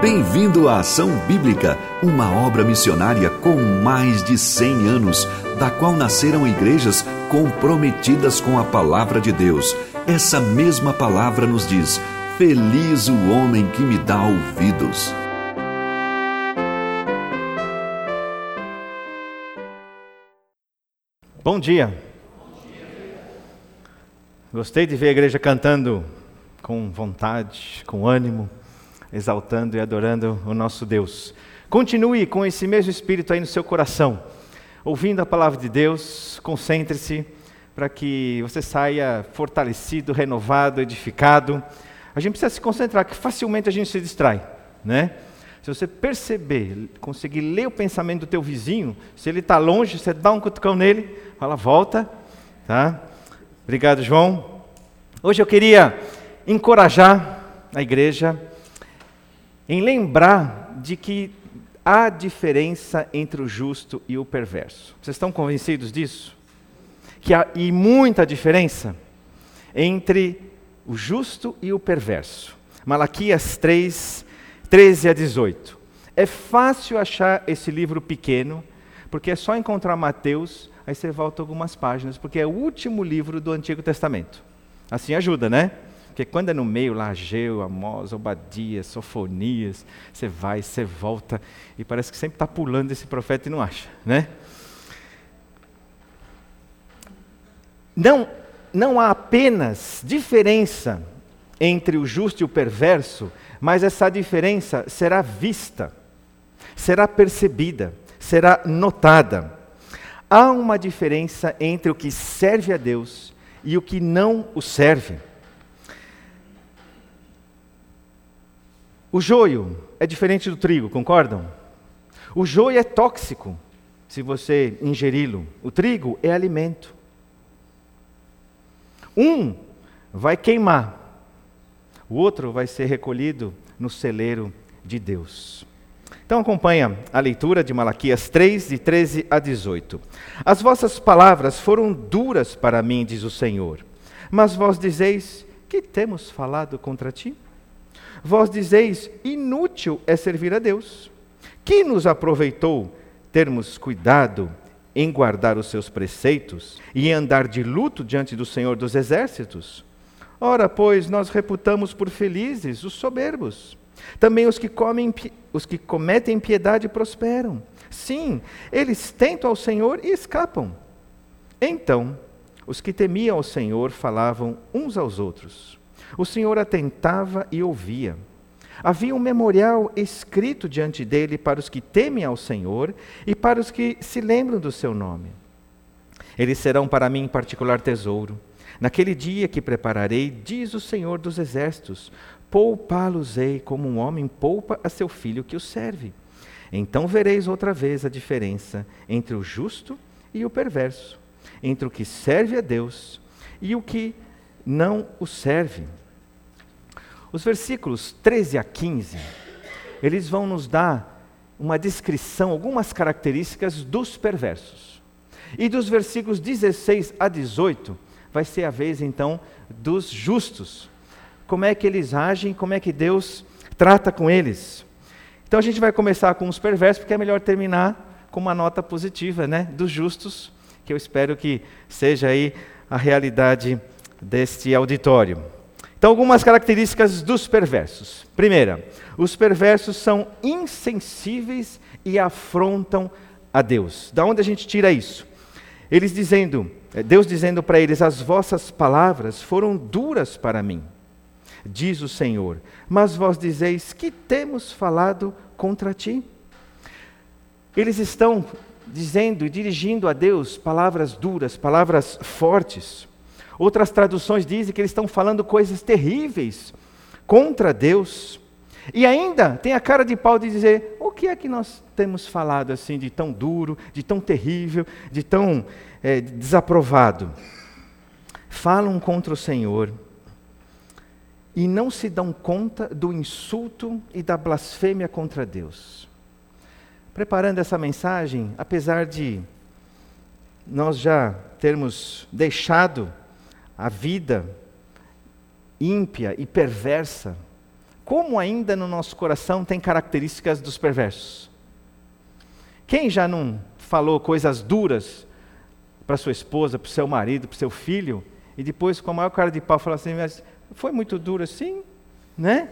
Bem-vindo à Ação Bíblica, uma obra missionária com mais de 100 anos, da qual nasceram igrejas comprometidas com a Palavra de Deus. Essa mesma palavra nos diz: feliz o homem que me dá ouvidos. Bom dia. Gostei de ver a igreja cantando com vontade, com ânimo, exaltando e adorando o nosso Deus. Continue com esse mesmo espírito aí no seu coração, ouvindo a palavra de Deus. Concentre-se para que você saia fortalecido, renovado, edificado. A gente precisa se concentrar, que facilmente a gente se distrai, né? Se você perceber, conseguir ler o pensamento do teu vizinho, se ele está longe, você dá um cutucão nele, fala, volta, tá? Obrigado, João. Hoje eu queria encorajar a igreja em lembrar de que há diferença entre o justo e o perverso. Vocês estão convencidos disso? Que há e muita diferença entre o justo e o perverso. Malaquias 3, 13 a 18. É fácil achar esse livro pequeno, porque é só encontrar Mateus, aí você volta algumas páginas, porque é o último livro do Antigo Testamento. Assim ajuda, né? Porque quando é no meio lá, Ageu, Amós, Obadias, Sofonias, você vai, você volta, e parece que sempre está pulando esse profeta e não acha, né? Não há apenas diferença entre o justo e o perverso, mas essa diferença será vista, será percebida, será notada. Há uma diferença entre o que serve a Deus e o que não o serve. O joio é diferente do trigo, concordam? O joio é tóxico se você ingeri-lo. O trigo é alimento. Um vai queimar, o outro vai ser recolhido no celeiro de Deus. Então acompanha a leitura de Malaquias 3, de 13 a 18. As vossas palavras foram duras para mim, diz o Senhor, mas vós dizeis, que temos falado contra ti? Vós dizeis, inútil é servir a Deus. Que nos aproveitou termos cuidado em guardar os seus preceitos e em andar de luto diante do Senhor dos Exércitos? Ora, pois, nós reputamos por felizes os soberbos. Também os que cometem impiedade prosperam. Sim, eles tentam ao Senhor e escapam. Então, os que temiam ao Senhor falavam uns aos outros. O Senhor atentava e ouvia. Havia um memorial escrito diante dele para os que temem ao Senhor e para os que se lembram do seu nome. Eles serão para mim particular tesouro. Naquele dia que prepararei, diz o Senhor dos Exércitos, poupá-los-ei como um homem poupa a seu filho que o serve. Então vereis outra vez a diferença entre o justo e o perverso, entre o que serve a Deus e o que não o serve. Os versículos 13 a 15, eles vão nos dar uma descrição, algumas características dos perversos. E dos versículos 16 a 18, vai ser a vez então dos justos. Como é que eles agem, como é que Deus trata com eles. Então a gente vai começar com os perversos, porque é melhor terminar com uma nota positiva, né, dos justos, que eu espero que seja aí a realidade deste auditório. Então, algumas características dos perversos. Primeira, os perversos são insensíveis e afrontam a Deus. Da onde a gente tira isso? Deus dizendo para eles, as vossas palavras foram duras para mim, diz o Senhor, mas vós dizeis, que temos falado contra ti? Eles estão dizendo e dirigindo a Deus palavras duras, palavras fortes. Outras traduções dizem que eles estão falando coisas terríveis contra Deus. E ainda tem a cara de pau de dizer, o que é que nós temos falado assim de tão duro, de tão terrível, de tão desaprovado? Falam contra o Senhor e não se dão conta do insulto e da blasfêmia contra Deus. Preparando essa mensagem, apesar de nós já termos deixado a vida ímpia e perversa como ainda no nosso coração tem características dos perversos. Quem já não falou coisas duras para sua esposa, para o seu marido, para o seu filho, e depois com a maior cara de pau fala assim, mas foi muito duro assim, né?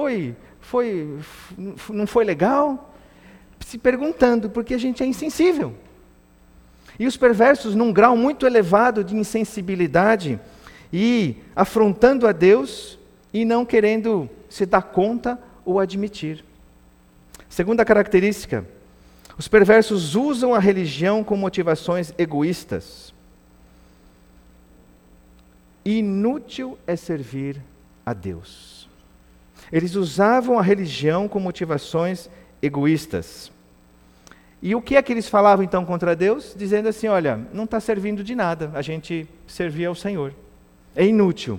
Não foi legal? Se perguntando, porque a gente é insensível. E os perversos, num grau muito elevado de insensibilidade, e afrontando a Deus, e não querendo se dar conta ou admitir. Segunda característica, os perversos usam a religião com motivações egoístas. Inútil é servir a Deus. Eles usavam a religião com motivações egoístas. E o que é que eles falavam então contra Deus? Dizendo assim, olha, não está servindo de nada, a gente servir ao Senhor. É inútil.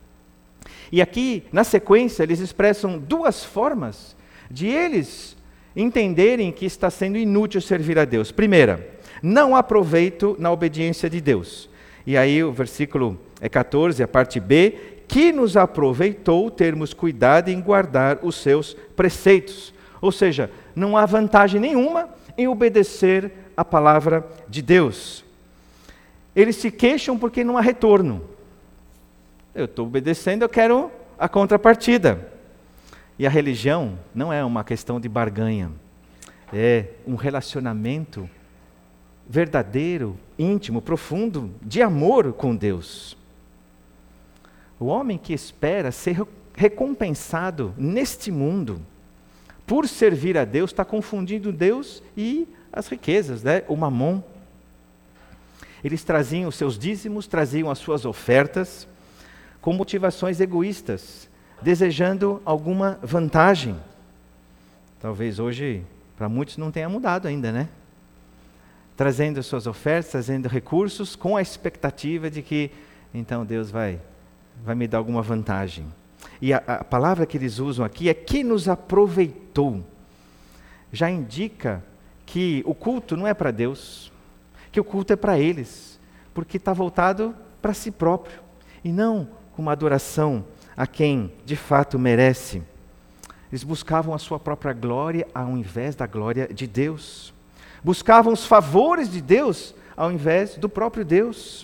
E aqui, na sequência, eles expressam duas formas de eles entenderem que está sendo inútil servir a Deus. Primeira, não há proveito na obediência de Deus. E aí o versículo 14, a parte B, que nos aproveitou termos cuidado em guardar os seus preceitos. Ou seja, não há vantagem nenhuma em obedecer a palavra de Deus. Eles se queixam porque não há retorno. Eu estou obedecendo, eu quero a contrapartida. E a religião não é uma questão de barganha. É um relacionamento verdadeiro, íntimo, profundo, de amor com Deus. O homem que espera ser recompensado neste mundo por servir a Deus, está confundindo Deus e as riquezas, né? O mamon. Eles traziam os seus dízimos, traziam as suas ofertas, com motivações egoístas, desejando alguma vantagem. Talvez hoje, para muitos, não tenha mudado ainda, né? Trazendo suas ofertas, trazendo recursos, com a expectativa de que, então, Deus vai me dar alguma vantagem. E a palavra que eles usam aqui é que nos aproveitou. Já indica que o culto não é para Deus, que o culto é para eles, porque está voltado para si próprio, e não com uma adoração a quem de fato merece. Eles buscavam a sua própria glória ao invés da glória de Deus. Buscavam os favores de Deus ao invés do próprio Deus.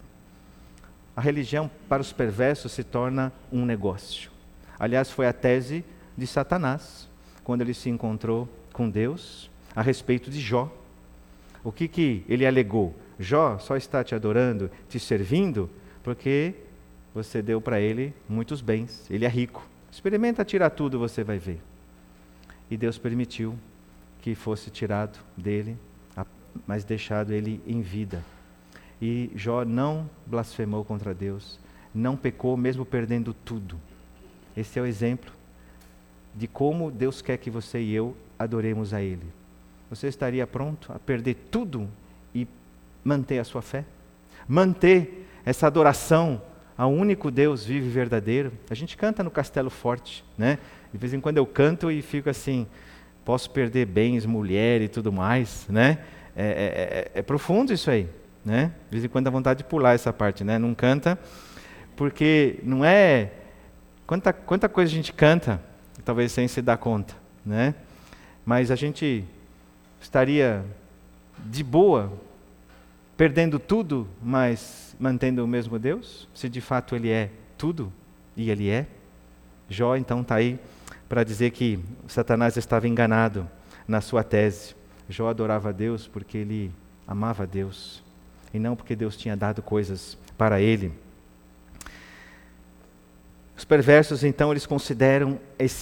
A religião para os perversos se torna um negócio. Aliás, foi a tese de Satanás, quando ele se encontrou com Deus, a respeito de Jó. O que ele alegou? Jó só está te adorando, te servindo, porque você deu para ele muitos bens, ele é rico. Experimenta tirar tudo, você vai ver. E Deus permitiu que fosse tirado dele, mas deixado ele em vida. E Jó não blasfemou contra Deus, não pecou mesmo perdendo tudo. Esse é o exemplo de como Deus quer que você e eu adoremos a Ele. Você estaria pronto a perder tudo e manter a sua fé? Manter essa adoração ao único Deus vivo e verdadeiro? A gente canta no Castelo Forte, né? De vez em quando eu canto e fico assim, posso perder bens, mulher e tudo mais, né? É profundo isso aí, né? De vez em quando dá vontade de pular essa parte, né? Não canta, porque não é... Quanta coisa a gente canta, talvez sem se dar conta, né? Mas a gente estaria de boa, perdendo tudo, mas mantendo o mesmo Deus? Se de fato Ele é tudo, e Ele é. Jó então está aí para dizer que Satanás estava enganado na sua tese. Jó adorava a Deus porque ele amava a Deus, e não porque Deus tinha dado coisas para ele. Os perversos, então, eles consideram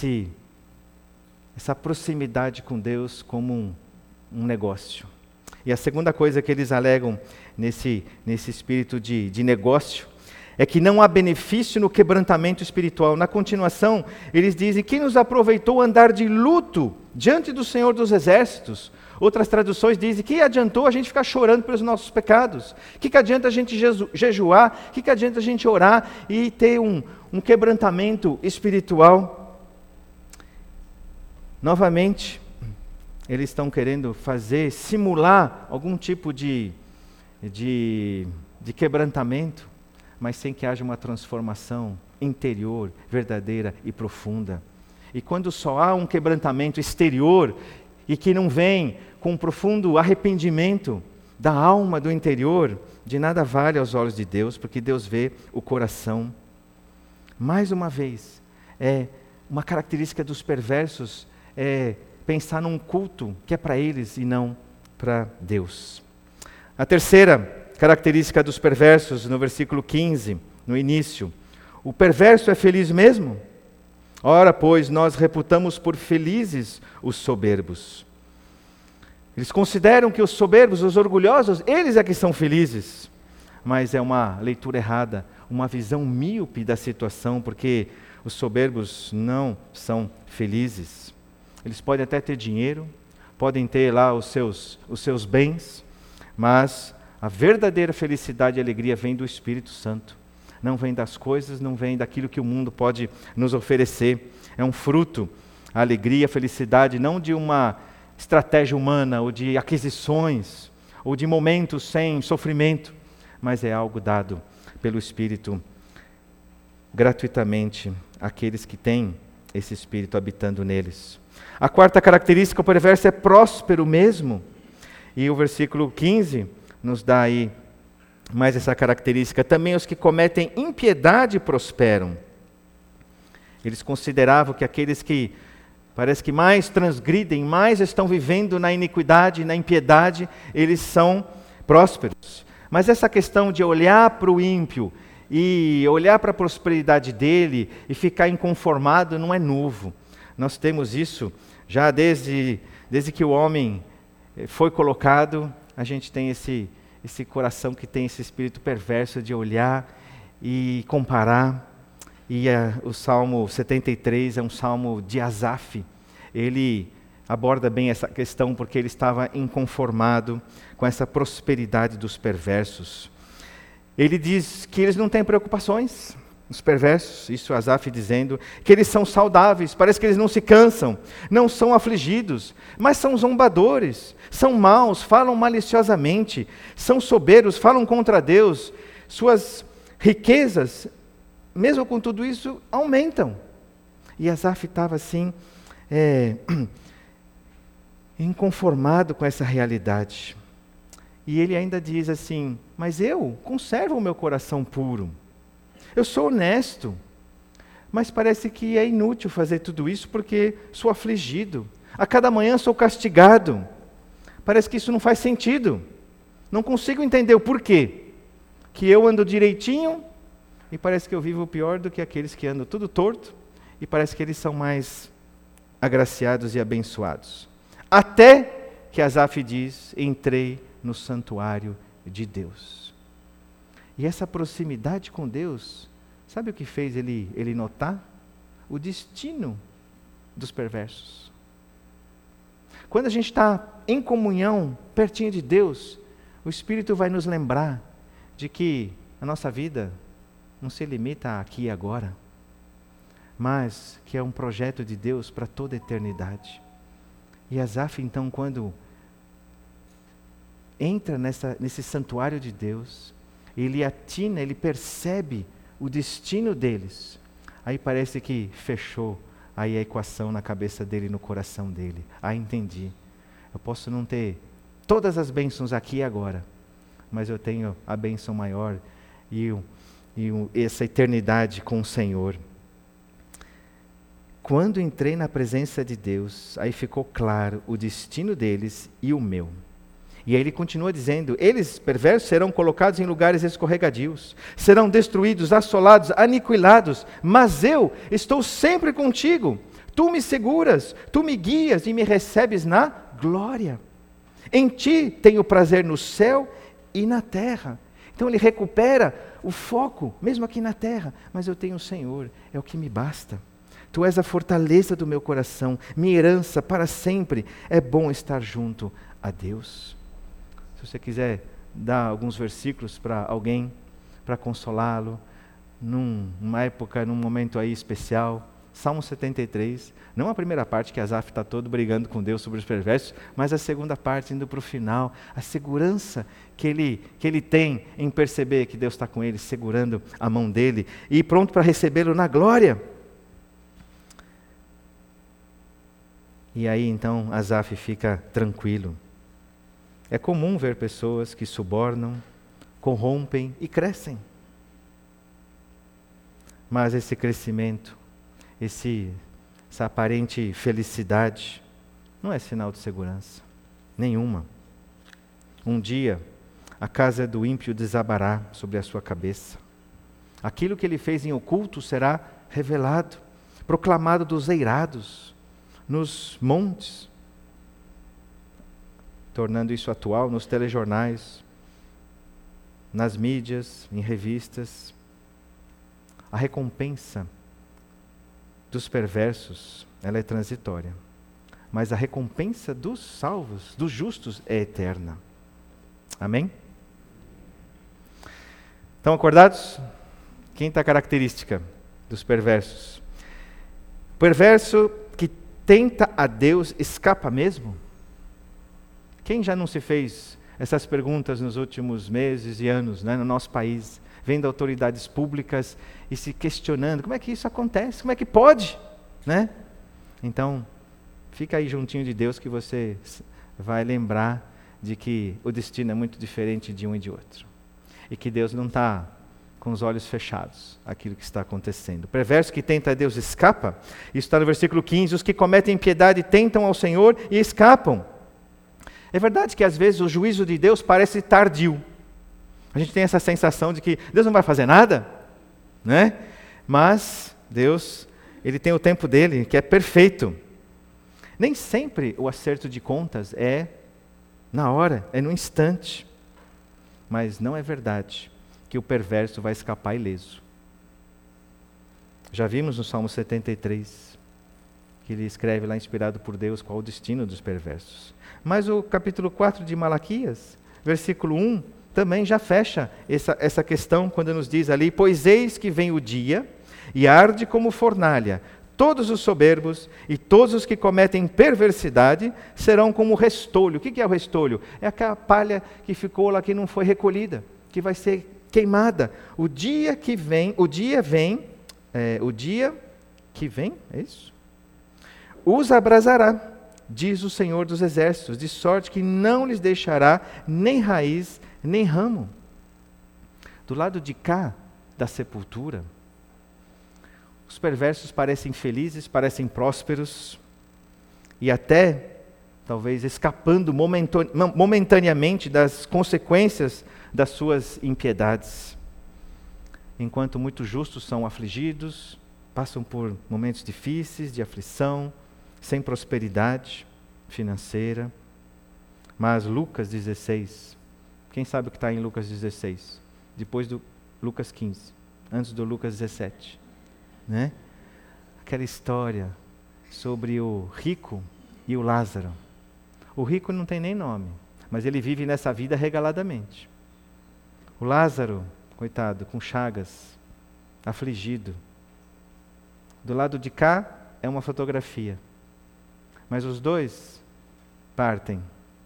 essa proximidade com Deus como um negócio. E a segunda coisa que eles alegam nesse espírito de negócio é que não há benefício no quebrantamento espiritual. Na continuação, eles dizem que nos aproveitou andar de luto diante do Senhor dos Exércitos. Outras traduções dizem que adiantou a gente ficar chorando pelos nossos pecados. Que adianta a gente jejuar? Que adianta a gente orar e ter um quebrantamento espiritual? Novamente, eles estão querendo simular algum tipo de quebrantamento, mas sem que haja uma transformação interior, verdadeira e profunda. E quando só há um quebrantamento exterior e que não vem com um profundo arrependimento da alma, do interior, de nada vale aos olhos de Deus, porque Deus vê o coração. Mais uma vez, uma característica dos perversos é pensar num culto que é para eles e não para Deus. A terceira característica dos perversos, no versículo 15, no início: o perverso é feliz mesmo? Ora, pois, nós reputamos por felizes os soberbos. Eles consideram que os soberbos, os orgulhosos, eles é que são felizes. Mas é uma leitura errada, uma visão míope da situação, porque os soberbos não são felizes. Eles podem até ter dinheiro, podem ter lá os seus bens, mas a verdadeira felicidade e alegria vem do Espírito Santo. Não vem das coisas, não vem daquilo que o mundo pode nos oferecer. É um fruto, a alegria, a felicidade, não de uma estratégia humana, ou de aquisições, ou de momentos sem sofrimento, mas é algo dado pelo Espírito gratuitamente àqueles que têm esse Espírito habitando neles. A quarta característica, o perverso é próspero mesmo. E o versículo 15 nos dá aí mais essa característica. Também os que cometem impiedade prosperam. Eles consideravam que aqueles que parece que mais transgridem, mais estão vivendo na iniquidade, na impiedade, eles são prósperos. Mas essa questão de olhar para o ímpio e olhar para a prosperidade dele e ficar inconformado não é novo. Nós temos isso já desde que o homem foi colocado, a gente tem esse coração que tem esse espírito perverso de olhar e comparar. E o Salmo 73 é um salmo de Asaf. Ele aborda bem essa questão porque ele estava inconformado com essa prosperidade dos perversos. Ele diz que eles não têm preocupações, os perversos, isso Asaf dizendo, que eles são saudáveis, parece que eles não se cansam, não são afligidos, mas são zombadores, são maus, falam maliciosamente, são soberbos, falam contra Deus, suas riquezas, mesmo com tudo isso, aumentam. E Asaf estava assim, inconformado com essa realidade. E ele ainda diz assim: mas eu conservo o meu coração puro. Eu sou honesto. Mas parece que é inútil fazer tudo isso porque sou afligido. A cada manhã sou castigado. Parece que isso não faz sentido. Não consigo entender o porquê. Que eu ando direitinho e parece que eu vivo pior do que aqueles que andam tudo torto, e parece que eles são mais agraciados e abençoados. Até que Asaf diz: entrei no santuário de Deus. E essa proximidade com Deus, sabe o que fez ele notar? O destino dos perversos. Quando a gente está em comunhão, pertinho de Deus, o Espírito vai nos lembrar de que a nossa vida não se limita aqui e agora, mas que é um projeto de Deus para toda a eternidade. E Asaf, então, quando entra nesse santuário de Deus, ele atina, ele percebe o destino deles. Aí parece que fechou aí a equação na cabeça dele, no coração dele. Entendi. Eu posso não ter todas as bênçãos aqui e agora, mas eu tenho a bênção maior e essa eternidade com o Senhor. Quando entrei na presença de Deus, aí ficou claro o destino deles e o meu. E aí ele continua dizendo: eles, perversos, serão colocados em lugares escorregadios, serão destruídos, assolados, aniquilados, mas eu estou sempre contigo. Tu me seguras, tu me guias e me recebes na glória. Em ti tenho prazer no céu e na terra. Então ele recupera o foco, mesmo aqui na terra. Mas eu tenho o Senhor, é o que me basta. Tu és a fortaleza do meu coração, minha herança para sempre. É bom estar junto a Deus. Se você quiser dar alguns versículos para alguém, para consolá-lo, numa época, num momento aí especial, Salmo 73, não a primeira parte que Asaf está todo brigando com Deus sobre os perversos, mas a segunda parte indo para o final, a segurança que ele tem em perceber que Deus está com ele, segurando a mão dele e pronto para recebê-lo na glória. E aí então Asaf fica tranquilo. É comum ver pessoas que subornam, corrompem e crescem. Mas esse crescimento, essa aparente felicidade, não é sinal de segurança. Nenhuma. Um dia, a casa do ímpio desabará sobre a sua cabeça. Aquilo que ele fez em oculto será revelado, proclamado dos eirados, nos montes, tornando isso atual nos telejornais, nas mídias, em revistas. A recompensa dos perversos, ela é transitória, mas a recompensa dos salvos, dos justos, é eterna. Amém? Estão acordados? Quinta característica dos perversos. O perverso que tenta a Deus escapa mesmo? Quem já não se fez essas perguntas nos últimos meses e anos, né, no nosso país, vendo autoridades públicas e se questionando, como é que isso acontece? Como é que pode? Né? Então, fica aí juntinho de Deus que você vai lembrar de que o destino é muito diferente de um e de outro. E que Deus não está com os olhos fechados aquilo que está acontecendo. O perverso que tenta a Deus escapa. Isso está no versículo 15. Os que cometem impiedade tentam ao Senhor e escapam. É verdade que às vezes o juízo de Deus parece tardio. A gente tem essa sensação de que Deus não vai fazer nada, né? Mas Deus, Ele tem o tempo dele, que é perfeito. Nem sempre o acerto de contas é na hora, é no instante. Mas não é verdade que o perverso vai escapar ileso. Já vimos no Salmo 73, que ele escreve lá, inspirado por Deus, qual o destino dos perversos. Mas o capítulo 4 de Malaquias, versículo 1, também já fecha essa questão, quando nos diz ali: pois eis que vem o dia, e arde como fornalha, todos os soberbos e todos os que cometem perversidade serão como restolho. O que é o restolho? É aquela palha que ficou lá, que não foi recolhida, que vai ser queimada. O dia que vem, é isso? Os abrasará, diz o Senhor dos Exércitos, de sorte que não lhes deixará nem raiz, nem ramo. Do lado de cá da sepultura, os perversos parecem felizes, parecem prósperos, e até, talvez, escapando momentaneamente das consequências das suas impiedades. Enquanto muitos justos são afligidos, passam por momentos difíceis, de aflição, sem prosperidade financeira. Mas Lucas 16, quem sabe o que está em Lucas 16? Depois do Lucas 15, antes do Lucas 17. Né? Aquela história sobre o rico e o Lázaro. O rico não tem nem nome, mas ele vive nessa vida regaladamente. O Lázaro, coitado, com chagas, afligido. Do lado de cá é uma fotografia, mas os dois partem.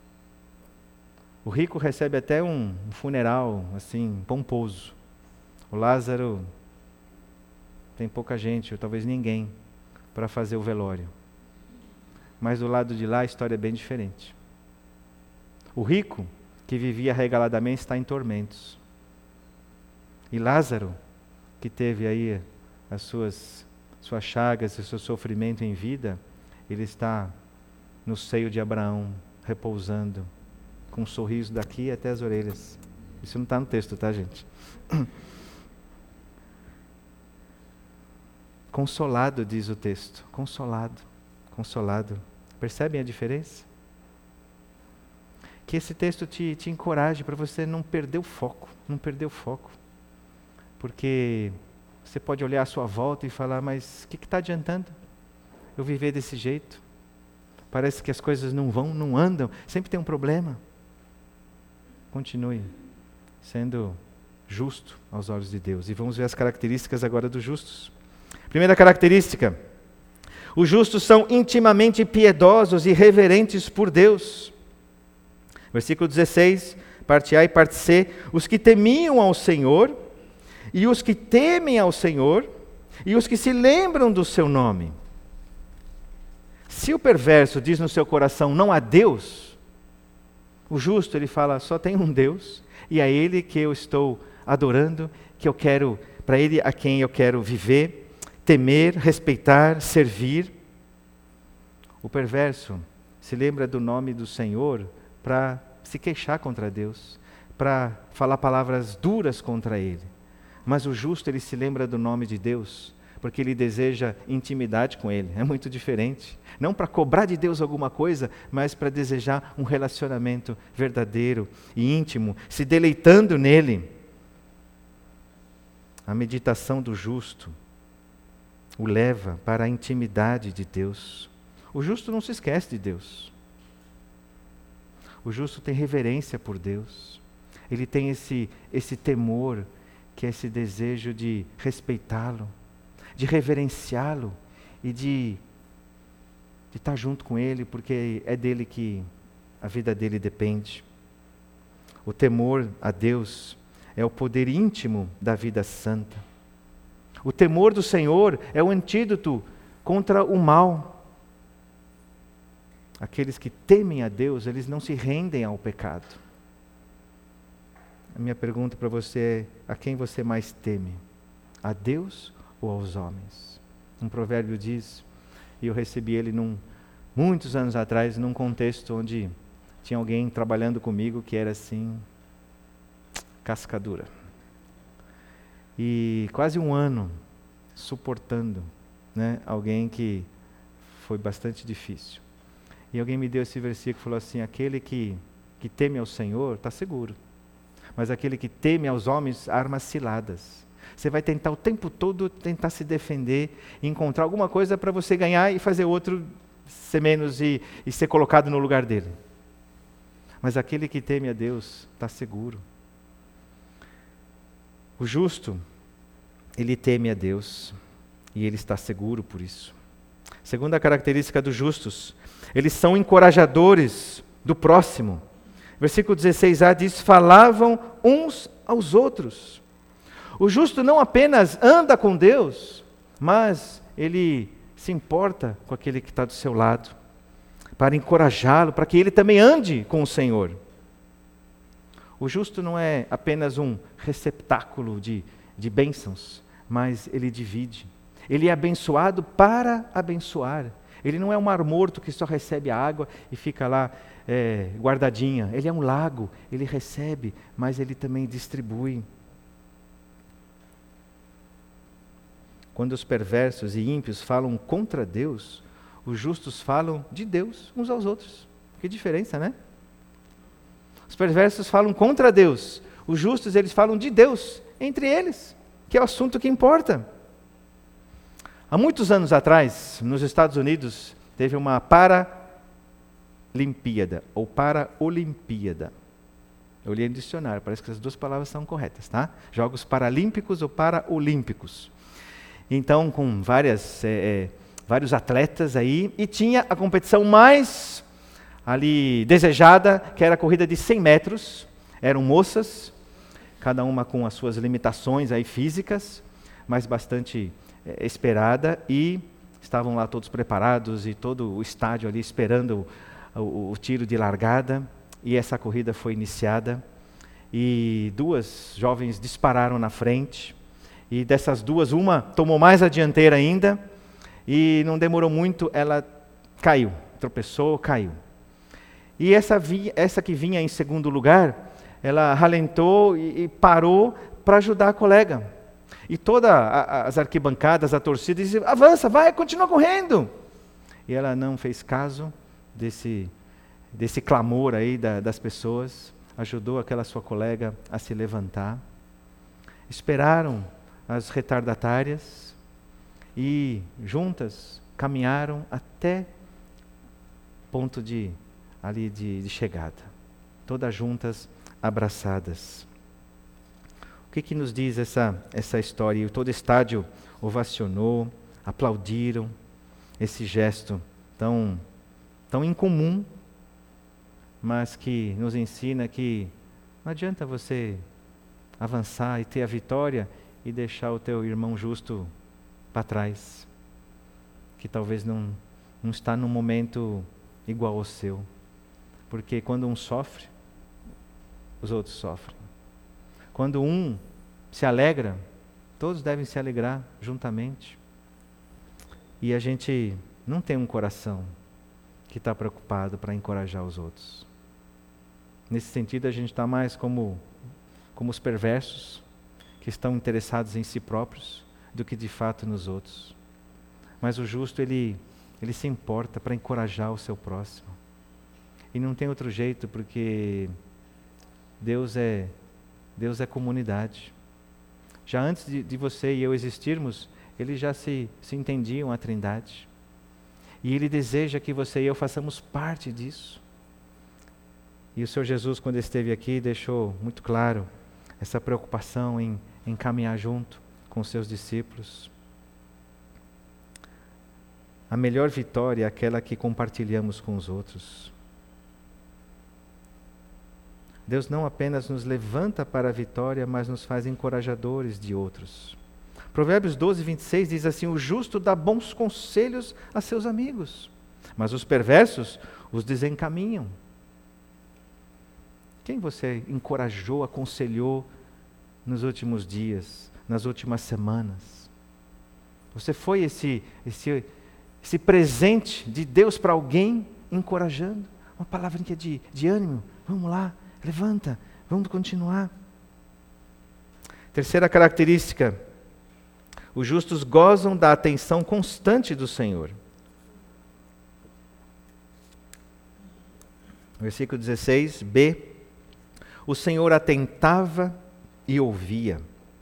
O rico recebe até um funeral assim pomposo. O Lázaro tem pouca gente, ou talvez ninguém, para fazer o velório. Mas do lado de lá a história é bem diferente. O rico, que vivia regaladamente, está em tormentos. E Lázaro, que teve aí as suas chagas e seu sofrimento em vida, ele está no seio de Abraão, repousando, com um sorriso daqui até as orelhas. Isso não está no texto, tá, gente? Consolado, diz o texto. Consolado, consolado. Percebem a diferença? Que esse texto te encoraje para você não perder o foco, Porque você pode olhar à sua volta e falar, mas o que está adiantando eu viver desse jeito? Parece que as coisas não andam, sempre tem um problema. Continue sendo justo aos olhos de Deus. E vamos ver as características agora dos justos. Primeira característica: os justos são intimamente piedosos e reverentes por Deus. Versículo 16, parte A e parte C. Os que temiam ao Senhor, e os que temem ao Senhor, e os que se lembram do seu nome. Se o perverso diz no seu coração, não há Deus, o justo, ele fala, só tem um Deus, e é Ele que eu estou adorando, que eu quero, para Ele a quem eu quero viver, temer, respeitar, servir. O perverso se lembra do nome do Senhor para se queixar contra Deus, para falar palavras duras contra Ele. Mas o justo, ele se lembra do nome de Deus, porque ele deseja intimidade com Ele. É muito diferente. Não para cobrar de Deus alguma coisa, mas para desejar um relacionamento verdadeiro e íntimo, se deleitando nele. A meditação do justo o leva para a intimidade de Deus. O justo não se esquece de Deus. O justo tem reverência por Deus. Ele tem esse temor, que é esse desejo de respeitá-lo, de reverenciá-lo e de estar junto com Ele, porque é dele que a vida dele depende. O temor a Deus é o poder íntimo da vida santa. O temor do Senhor é o antídoto contra o mal. Aqueles que temem a Deus, eles não se rendem ao pecado. A minha pergunta para você é, a quem você mais teme? A Deus ou aos homens? Um provérbio diz, e eu recebi ele muitos anos atrás, num contexto onde tinha alguém trabalhando comigo que era assim, casca dura. E quase um ano suportando, né, alguém que foi bastante difícil. E alguém me deu esse versículo e falou assim, aquele que teme ao Senhor está seguro, mas aquele que teme aos homens, armas ciladas. Você vai tentar o tempo todo tentar se defender, encontrar alguma coisa para você ganhar e fazer outro ser menos e ser colocado no lugar dele. Mas aquele que teme a Deus está seguro. O justo, ele teme a Deus e ele está seguro por isso. Segunda característica dos justos, eles são encorajadores do próximo. Versículo 16a diz, falavam uns aos outros. O justo não apenas anda com Deus, mas ele se importa com aquele que está do seu lado, para encorajá-lo, para que ele também ande com o Senhor. O justo não é apenas um receptáculo de bênçãos, mas ele divide. Ele é abençoado para abençoar. Ele não é um mar morto que só recebe a água e fica lá guardadinha. Ele é um lago, ele recebe, mas ele também distribui. Quando os perversos e ímpios falam contra Deus, os justos falam de Deus uns aos outros. Que diferença, né? Os perversos falam contra Deus, os justos eles falam de Deus entre eles, que é o assunto que importa. Há muitos anos atrás, nos Estados Unidos, teve uma Paralimpíada, ou Paraolimpíada. Eu olhei no dicionário, parece que as duas palavras são corretas, tá? Jogos Paralímpicos ou Paraolímpicos. Então, com vários atletas aí, e tinha a competição mais ali desejada, que era a corrida de 100 metros, eram moças, cada uma com as suas limitações aí físicas, mas bastante esperada, e estavam lá todos preparados, e todo o estádio ali esperando o tiro de largada, e essa corrida foi iniciada, e duas jovens dispararam na frente, e dessas duas, uma tomou mais a dianteira ainda, e não demorou muito, ela caiu, tropeçou, caiu. E essa que vinha em segundo lugar, ela ralentou e parou para ajudar a colega. E todas as arquibancadas, a torcida, diziam, avança, vai, continua correndo. E ela não fez caso desse clamor aí das pessoas, ajudou aquela sua colega a se levantar. Esperaram as retardatárias e juntas caminharam até ponto de chegada, todas juntas abraçadas. O que nos diz essa história? E todo o estádio ovacionou, aplaudiram esse gesto tão incomum, mas que nos ensina que não adianta você avançar e ter a vitória e deixar o teu irmão justo para trás, que talvez não não está num momento igual ao seu. Porque quando um sofre, os outros sofrem. Quando um se alegra, todos devem se alegrar juntamente. E a gente não tem um coração que está preocupado para encorajar os outros. Nesse sentido, a gente está mais como os perversos, que estão interessados em si próprios, do que de fato nos outros. Mas o justo, ele se importa para encorajar o seu próximo. E não tem outro jeito, porque Deus é comunidade. Já antes de você e eu existirmos, eles já se entendiam a Trindade. E Ele deseja que você e eu façamos parte disso. E o Senhor Jesus, quando esteve aqui, deixou muito claro essa preocupação em caminhar junto com os seus discípulos. A melhor vitória é aquela que compartilhamos com os outros. Deus não apenas nos levanta para a vitória, mas nos faz encorajadores de outros. Provérbios 12, 26 diz assim: o justo dá bons conselhos a seus amigos, mas os perversos os desencaminham. Quem você encorajou, aconselhou nos últimos dias, nas últimas semanas? Você foi esse presente de Deus para alguém, encorajando? Uma palavrinha de ânimo, vamos lá, levanta, vamos continuar. Terceira característica: os justos gozam da atenção constante do Senhor. Versículo 16b: o Senhor atentava e ouvia.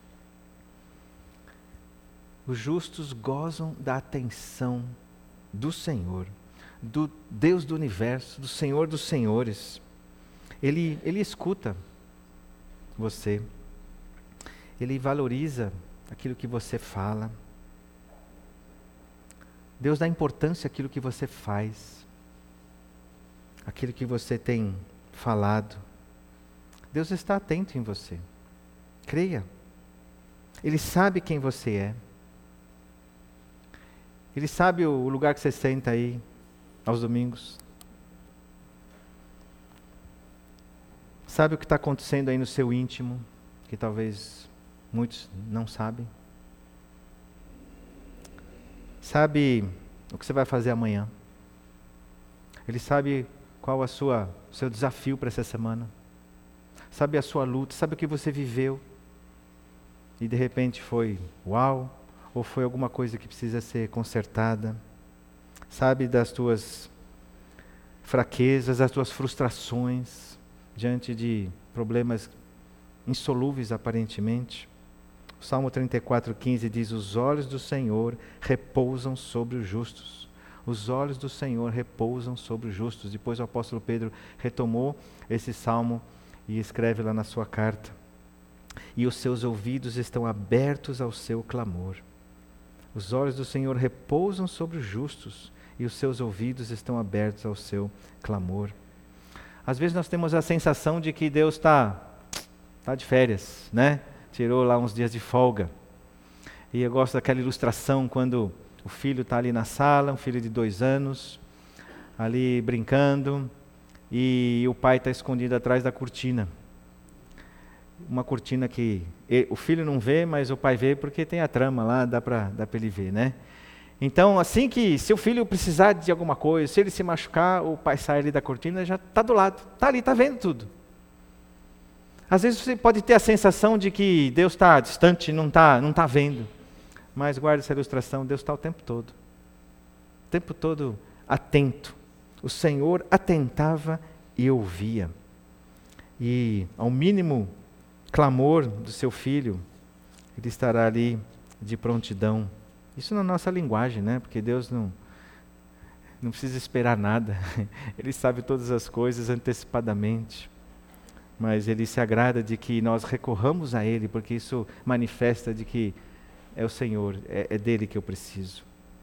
Os justos gozam da atenção do Senhor, do Deus do universo, do Senhor dos senhores. Ele escuta você. Ele valoriza aquilo que você fala. Deus dá importância àquilo que você faz, aquilo que você tem falado. Deus está atento em você. Creia. Ele sabe quem você é. Ele sabe o lugar que você senta aí aos domingos. Sabe o que está acontecendo aí no seu íntimo, que talvez muitos não sabem. Sabe o que você vai fazer amanhã. Ele sabe qual é o seu desafio para essa semana. Sabe a sua luta, sabe o que você viveu. E de repente foi uau, ou foi alguma coisa que precisa ser consertada. Sabe das tuas fraquezas, das tuas frustrações diante de problemas insolúveis aparentemente. O Salmo 34:15 diz: os olhos do Senhor repousam sobre os justos. Os olhos do Senhor repousam sobre os justos. Depois o apóstolo Pedro retomou esse salmo e escreve lá na sua carta: e os seus ouvidos estão abertos ao seu clamor. Os olhos do Senhor repousam sobre os justos e os seus ouvidos estão abertos ao seu clamor. Às vezes nós temos a sensação de que Deus está de férias, né? Tirou lá uns dias de folga. E eu gosto daquela ilustração quando o filho está ali na sala, um filho de 2 anos, ali brincando, e o pai está escondido atrás da cortina. Uma cortina que o filho não vê, mas o pai vê porque tem a trama lá, dá para ele ver, né? Então, assim que se o filho precisar de alguma coisa, se ele se machucar, o pai sai ali da cortina, já está do lado, está ali, está vendo tudo. Às vezes você pode ter a sensação de que Deus está distante, não está vendo. Mas guarda essa ilustração, Deus está o tempo todo atento. O Senhor atentava e ouvia. E ao mínimo clamor do seu filho, Ele estará ali de prontidão. Isso na nossa linguagem, né? Porque Deus não precisa esperar nada. Ele sabe todas as coisas antecipadamente. Mas Ele se agrada de que nós recorramos a Ele, porque isso manifesta de que é o Senhor, é dele que eu preciso.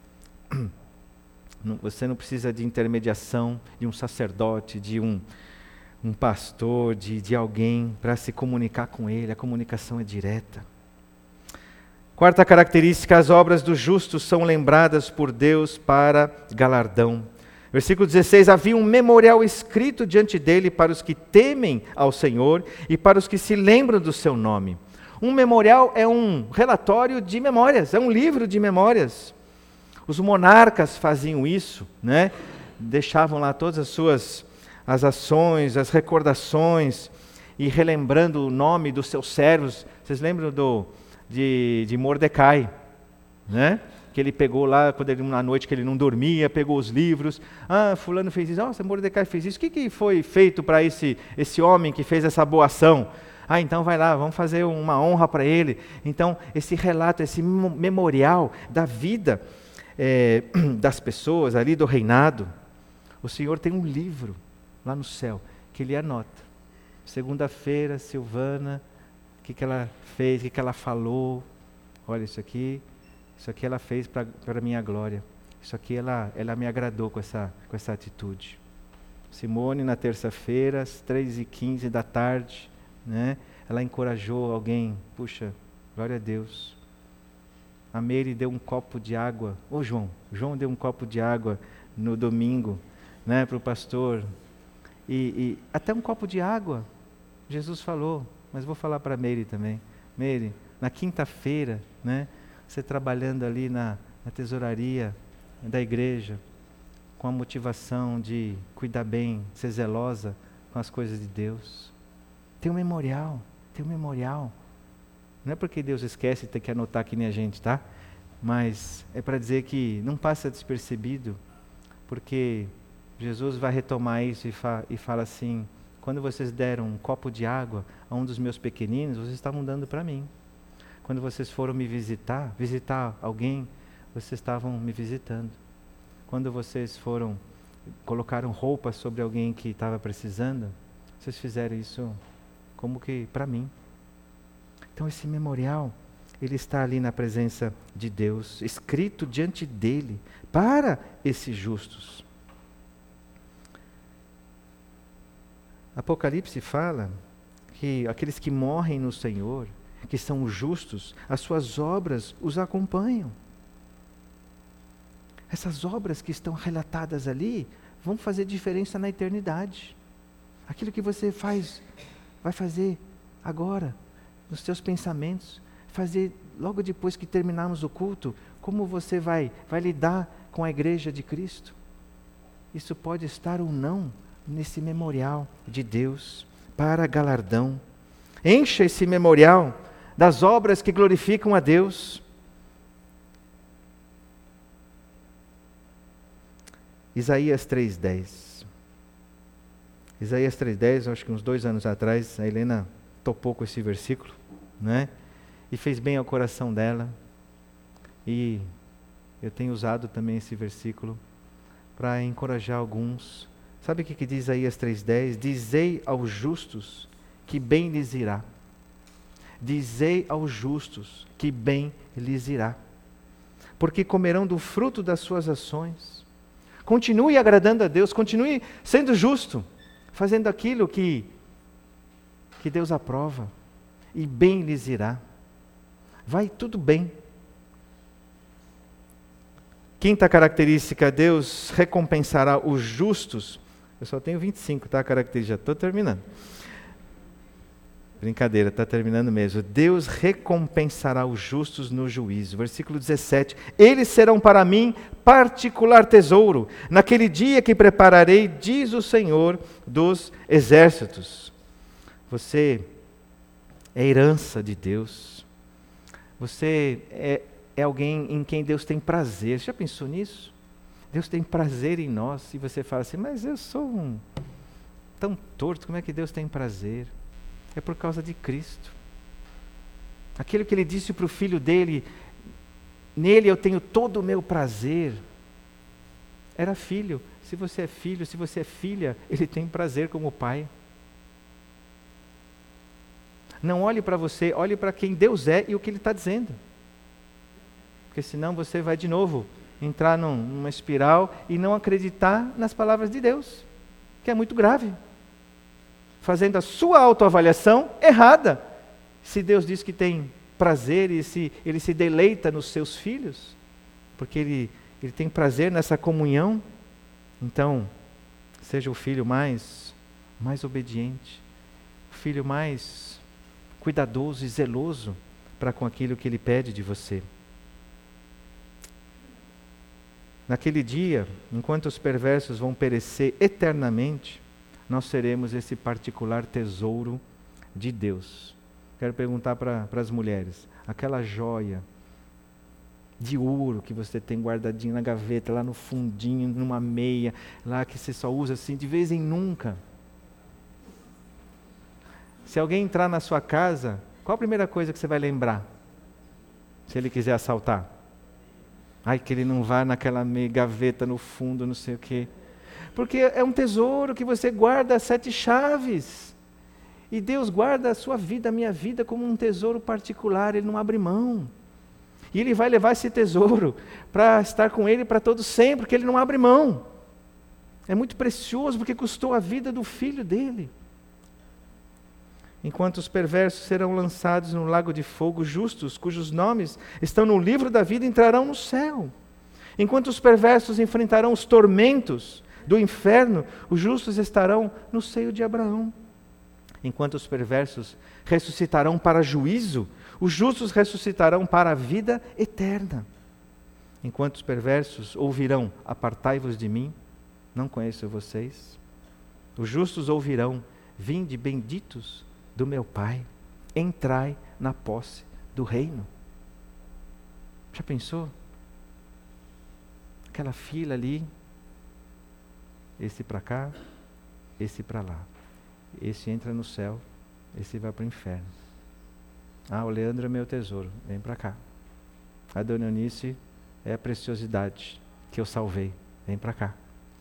Você não precisa de intermediação de um sacerdote, de um pastor, de alguém para se comunicar com Ele. A comunicação é direta. Quarta característica, as obras dos justos são lembradas por Deus para galardão. Versículo 16, havia um memorial escrito diante dele para os que temem ao Senhor e para os que se lembram do seu nome. Um memorial é um relatório de memórias, é um livro de memórias. Os monarcas faziam isso, né? Deixavam lá todas as ações, as recordações, e relembrando o nome dos seus servos. Vocês lembram de Mordecai, né? Que ele pegou lá, na noite que ele não dormia, pegou os livros. Fulano fez isso, nossa, Mordecai fez isso. O que foi feito para esse homem que fez essa boa ação? Então vai lá, vamos fazer uma honra para ele. Então, esse relato, esse memorial da vida das pessoas ali do reinado, o Senhor tem um livro lá no céu, que ele anota. Segunda-feira, Silvana, o que ela fez, o que ela falou. Olha, isso aqui ela fez para a minha glória. Isso aqui ela me agradou com essa atitude. Simone, na terça-feira, às 3h15 da tarde, né? Ela encorajou alguém. Puxa, glória a Deus. A Mary deu um copo de água. João deu um copo de água no domingo, né, para o pastor. E até um copo de água, Jesus falou, mas vou falar para a Mary também. Mary, na quinta-feira, né, você trabalhando ali na tesouraria da igreja, com a motivação de cuidar bem, ser zelosa com as coisas de Deus. Tem um memorial. Não é porque Deus esquece e tem que anotar que nem a gente, tá? Mas é para dizer que não passa despercebido, porque Jesus vai retomar isso e fala assim: quando vocês deram um copo de água a um dos meus pequeninos, vocês estavam dando para mim. Quando vocês foram me visitar alguém, vocês estavam me visitando. Quando vocês colocaram roupa sobre alguém que estava precisando, vocês fizeram isso como que para mim. Então esse memorial, ele está ali na presença de Deus, escrito diante dele, para esses justos. Apocalipse fala que aqueles que morrem no Senhor, que são justos, as suas obras os acompanham. Essas obras que estão relatadas ali vão fazer diferença na eternidade. Aquilo que você vai fazer agora, nos seus pensamentos, fazer logo depois que terminarmos o culto, como você vai lidar com a igreja de Cristo. Isso pode estar ou não nesse memorial de Deus para galardão. Encha esse memorial das obras que glorificam a Deus. Isaías 3:10. Isaías 3:10, acho que uns 2 anos atrás, a Helena topou com esse versículo, né? E fez bem ao coração dela. E eu tenho usado também esse versículo para encorajar alguns. Sabe o que diz Isaías 3:10? Dizei aos justos que bem lhes irá. Dizei aos justos que bem lhes irá, porque comerão do fruto das suas ações. Continue agradando a Deus, continue sendo justo, fazendo aquilo que Deus aprova, e bem lhes irá. Vai tudo bem. Quinta característica, Deus recompensará os justos. Eu só tenho 25, tá? Característica, já estou terminando. Brincadeira, está terminando mesmo. Deus recompensará os justos no juízo. Versículo 17. Eles serão para mim particular tesouro, naquele dia que prepararei, diz o Senhor dos exércitos. Você é herança de Deus. Você é alguém em quem Deus tem prazer. Você já pensou nisso? Deus tem prazer em nós. E você fala assim, mas eu sou tão torto, como é que Deus tem prazer? É por causa de Cristo. Aquilo que Ele disse para o Filho dele, nele eu tenho todo o meu prazer. Era filho. Se você é filho, se você é filha, Ele tem prazer como Pai. Não olhe para você, olhe para quem Deus é e o que Ele está dizendo. Porque senão você vai de novo entrar numa espiral e não acreditar nas palavras de Deus, que é muito grave. Fazendo a sua autoavaliação errada. Se Deus diz que tem prazer e ele se deleita nos seus filhos, porque ele tem prazer nessa comunhão. Então, seja o filho mais obediente, o filho mais cuidadoso e zeloso para com aquilo que ele pede de você. Naquele dia, enquanto os perversos vão perecer eternamente, nós seremos esse particular tesouro de Deus. Quero perguntar para as mulheres, aquela joia de ouro que você tem guardadinho na gaveta, lá no fundinho, numa meia, lá que você só usa assim de vez em nunca. Se alguém entrar na sua casa, qual a primeira coisa que você vai lembrar? Se ele quiser assaltar? Ai, que ele não vá naquela meia gaveta no fundo, não sei o quê. Porque é um tesouro que você guarda 7 chaves. E Deus guarda a sua vida, a minha vida, como um tesouro particular, Ele não abre mão. E Ele vai levar esse tesouro para estar com Ele para todo sempre, porque Ele não abre mão. É muito precioso, porque custou a vida do Filho dEle. Enquanto os perversos serão lançados no lago de fogo, justos, cujos nomes estão no livro da vida, entrarão no céu. Enquanto os perversos enfrentarão os tormentos do inferno, os justos estarão no seio de Abraão. Enquanto os perversos ressuscitarão para juízo, os justos ressuscitarão para a vida eterna. Enquanto os perversos ouvirão, apartai-vos de mim, não conheço vocês. Os justos ouvirão, vinde benditos do meu Pai, entrai na posse do reino. Já pensou? Aquela fila ali, esse para cá, esse para lá. Esse entra no céu, esse vai para o inferno. Ah, o Leandro é meu tesouro, vem para cá. A Dona Eunice é a preciosidade que eu salvei, vem para cá.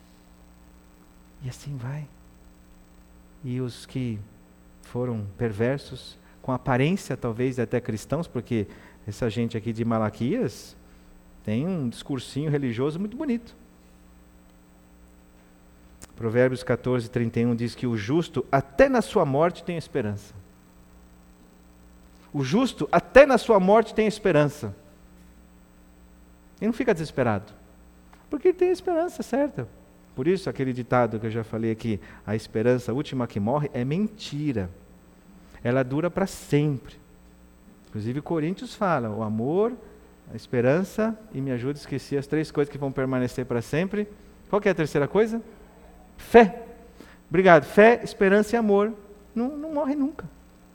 E assim vai. E os que foram perversos, com aparência talvez até cristãos, porque essa gente aqui de Malaquias tem um discursinho religioso muito bonito. Provérbios 14, 31 diz que o justo até na sua morte tem esperança. O justo até na sua morte tem esperança. Ele não fica desesperado, porque ele tem a esperança certa. Por isso aquele ditado que eu já falei aqui, a esperança última que morre é mentira. Ela dura para sempre. Inclusive Coríntios fala, o amor, a esperança, e me ajuda a esquecer as 3 coisas que vão permanecer para sempre. Qual que é a terceira coisa? Fé. Obrigado. Fé, esperança e amor. Não morre nunca.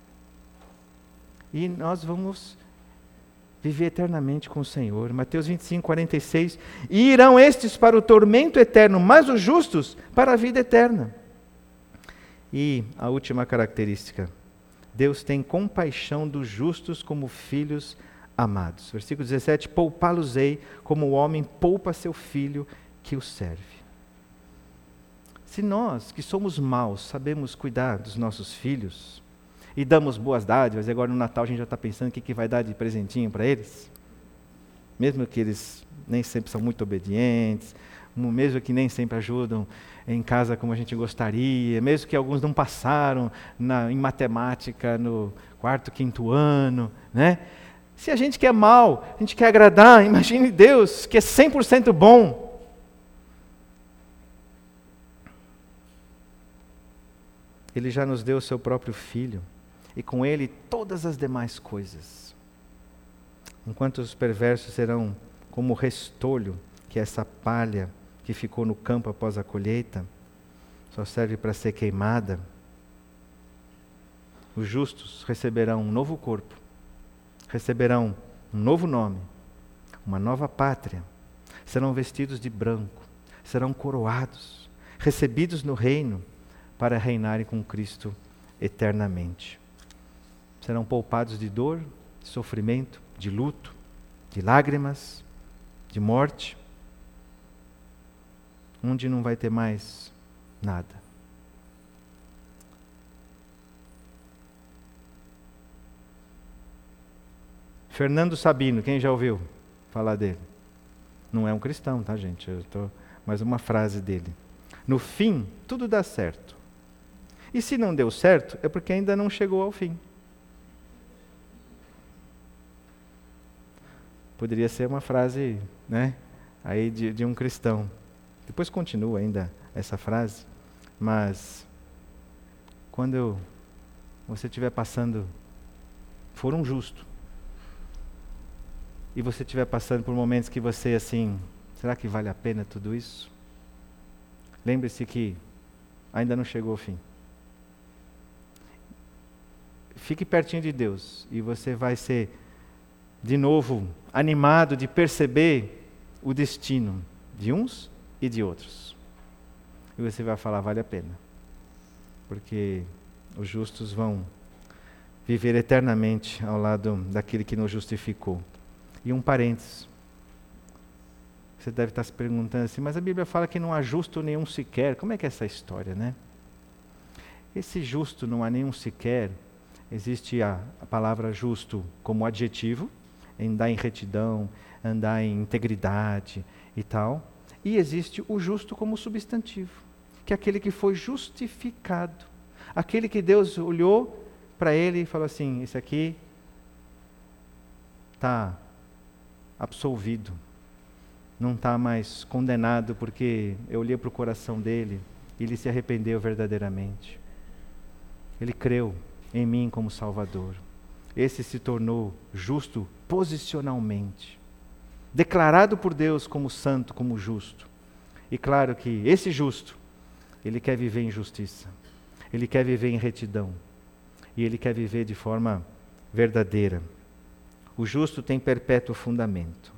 E nós vamos viver eternamente com o Senhor. Mateus 25, 46. E irão estes para o tormento eterno, mas os justos para a vida eterna. E a última característica. Deus tem compaixão dos justos como filhos amados. Versículo 17. Poupá-los-ei como o homem poupa seu filho que o serve. Se nós, que somos maus, sabemos cuidar dos nossos filhos e damos boas dádivas, e agora no Natal a gente já está pensando o que vai dar de presentinho para eles, mesmo que eles nem sempre são muito obedientes, mesmo que nem sempre ajudam em casa como a gente gostaria, mesmo que alguns não passaram em matemática no 4º, 5º ano, né? Se a gente quer mal, a gente quer agradar, imagine Deus que é 100% bom. Ele já nos deu o seu próprio Filho, e com Ele todas as demais coisas. Enquanto os perversos serão como o restolho, que é essa palha que ficou no campo após a colheita, só serve para ser queimada, os justos receberão um novo corpo, receberão um novo nome, uma nova pátria, serão vestidos de branco, serão coroados, recebidos no reino, para reinarem com Cristo eternamente. Serão poupados de dor, de sofrimento, de luto, de lágrimas, de morte, onde não vai ter mais nada. Fernando Sabino, quem já ouviu falar dele? Não é um cristão, tá, gente? Mais uma frase dele. No fim, tudo dá certo. E se não deu certo, é porque ainda não chegou ao fim. Poderia ser uma frase, né, aí de um cristão. Depois continua ainda essa frase, mas quando você estiver passando, for um justo, e você estiver passando por momentos que você assim, será que vale a pena tudo isso? Lembre-se que ainda não chegou ao fim. Fique pertinho de Deus e você vai ser de novo animado de perceber o destino de uns e de outros. E você vai falar, vale a pena. Porque os justos vão viver eternamente ao lado daquele que nos justificou. E um parênteses. Você deve estar se perguntando assim, mas a Bíblia fala que não há justo nenhum sequer. Como é que é essa história, né? Esse justo não há nenhum sequer, existe a palavra justo como adjetivo, andar em retidão, andar em integridade e tal. E existe o justo como substantivo, que é aquele que foi justificado. Aquele que Deus olhou para ele e falou assim, esse aqui está absolvido, não está mais condenado, porque eu olhei para o coração dele e ele se arrependeu verdadeiramente. Ele creu em mim como Salvador. Esse se tornou justo posicionalmente, declarado por Deus como santo, como justo. E claro que esse justo, ele quer viver em justiça, ele quer viver em retidão, e ele quer viver de forma verdadeira. O justo tem perpétuo fundamento.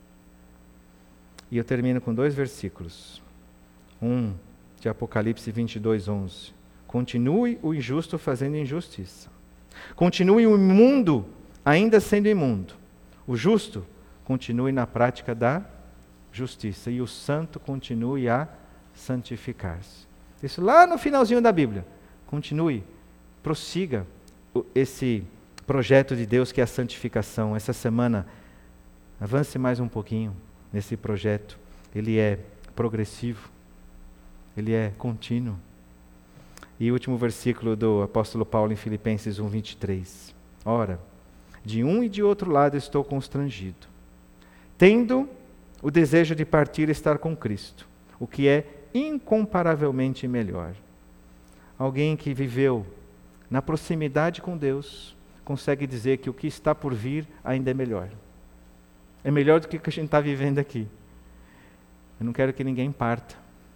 E eu termino com 2 versículos. Um de Apocalipse 22:11. Continue o injusto fazendo injustiça. Continue o imundo ainda sendo imundo. O justo continue na prática da justiça. E o santo continue a santificar-se. Isso lá no finalzinho da Bíblia. Continue, prossiga esse projeto de Deus que é a santificação. Essa semana, avance mais um pouquinho nesse projeto. Ele é progressivo, ele é contínuo. E o último versículo do apóstolo Paulo em Filipenses 1:23. Ora, de um e de outro lado estou constrangido, tendo o desejo de partir e estar com Cristo, o que é incomparavelmente melhor. Alguém que viveu na proximidade com Deus consegue dizer que o que está por vir ainda é melhor. É melhor do que o que a gente está vivendo aqui. Eu não quero que ninguém parta.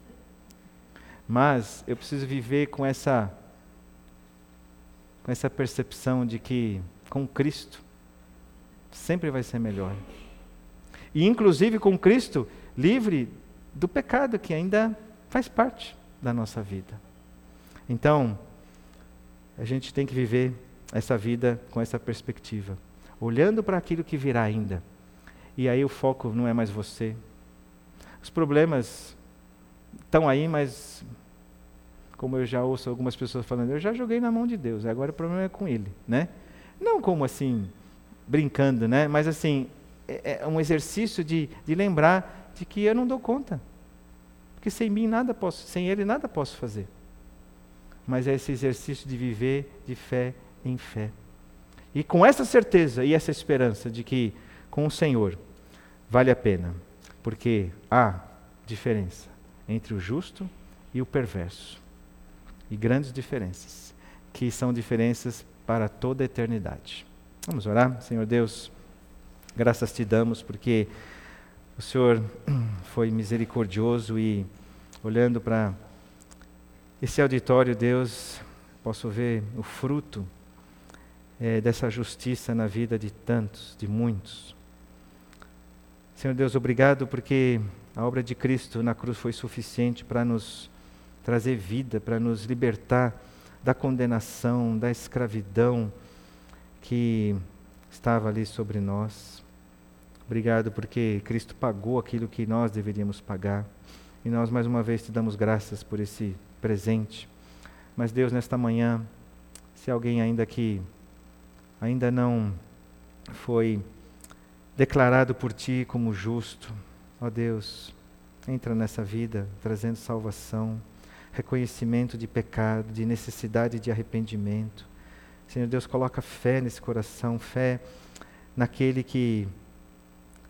Mas eu preciso viver com essa percepção de que com Cristo sempre vai ser melhor. E inclusive com Cristo livre do pecado que ainda faz parte da nossa vida. Então, a gente tem que viver essa vida com essa perspectiva, olhando para aquilo que virá ainda. E aí o foco não é mais você. Os problemas estão aí, mas como eu já ouço algumas pessoas falando, eu já joguei na mão de Deus, agora o problema é com Ele, né? Não como assim, brincando, né? Mas assim, é um exercício de lembrar de que eu não dou conta. Porque sem mim nada posso, sem Ele nada posso fazer. Mas é esse exercício de viver de fé em fé. E com essa certeza e essa esperança de que com o Senhor vale a pena, porque há diferença entre o justo e o perverso. E grandes diferenças, que são diferenças para toda a eternidade. Vamos orar? Senhor Deus, graças te damos porque o Senhor foi misericordioso e olhando para esse auditório, Deus, posso ver o fruto dessa justiça na vida de tantos, de muitos. Senhor Deus, obrigado porque a obra de Cristo na cruz foi suficiente para nos trazer vida, para nos libertar da condenação, da escravidão que estava ali sobre nós. Obrigado porque Cristo pagou aquilo que nós deveríamos pagar. E nós mais uma vez te damos graças por esse presente. Mas Deus, nesta manhã, se alguém ainda não foi declarado por Ti como justo, ó Deus, entra nessa vida trazendo salvação, reconhecimento de pecado, de necessidade de arrependimento. Senhor Deus, coloca fé nesse coração, fé naquele que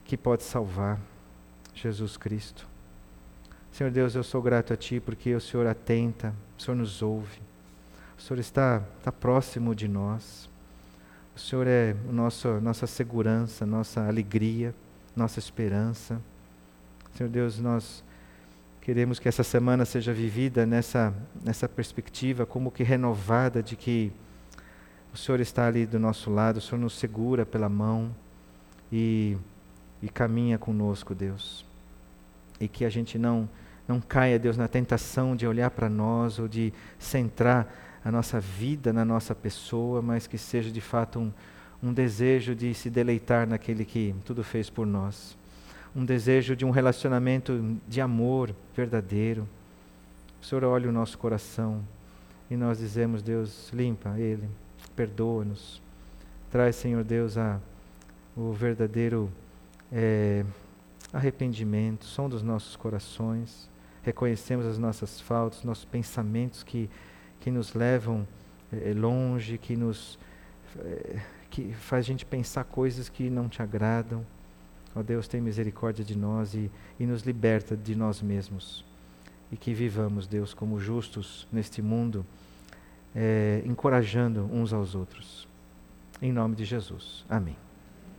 que pode salvar, Jesus Cristo. Senhor Deus, eu sou grato a Ti porque o Senhor atenta, o Senhor nos ouve, o Senhor está próximo de nós. O Senhor é nossa segurança, nossa alegria, nossa esperança. Senhor Deus, nós queremos que essa semana seja vivida nessa perspectiva como que renovada de que o Senhor está ali do nosso lado, o Senhor nos segura pela mão e caminha conosco, Deus. E que a gente não caia, Deus, na tentação de olhar para nós ou de centrar a nossa vida na nossa pessoa, mas que seja de fato um desejo de se deleitar naquele que tudo fez por nós. Um desejo de um relacionamento de amor verdadeiro. O Senhor olha o nosso coração e nós dizemos, Deus, limpa ele, perdoa-nos. Traz, Senhor Deus, o verdadeiro arrependimento, som dos nossos corações. Reconhecemos as nossas faltas, nossos pensamentos que nos levam longe, que faz a gente pensar coisas que não te agradam. Ó Deus, tem misericórdia de nós e nos liberta de nós mesmos. E que vivamos, Deus, como justos neste mundo, encorajando uns aos outros. Em nome de Jesus. Amém.